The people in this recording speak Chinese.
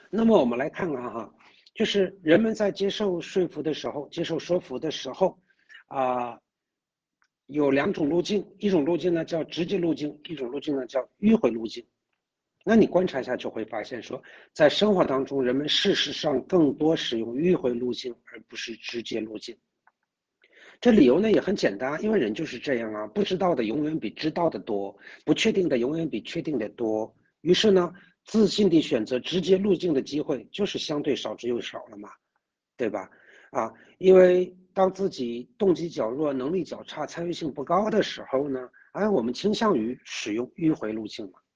那么我们来看看哈，就是人们在接受说服的时候，啊、有两种路径，一种路径呢叫直接路径，一种路径呢叫迂回路径。那你观察一下就会发现说，在生活当中，人们事实上更多使用迂回路径，而不是直接路径。这理由呢也很简单，因为人就是这样啊，不知道的永远比知道的多，不确定的永远比确定的多。于是呢，自信地选择直接路径的机会就是相对少之又少了嘛，对吧？因为当自己动机较弱、能力较差、参与性不高的时候呢，我们倾向于使用迂回路径嘛。